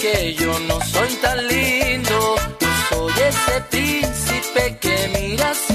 que yo no soy tan lindo. Soy ese príncipe que miras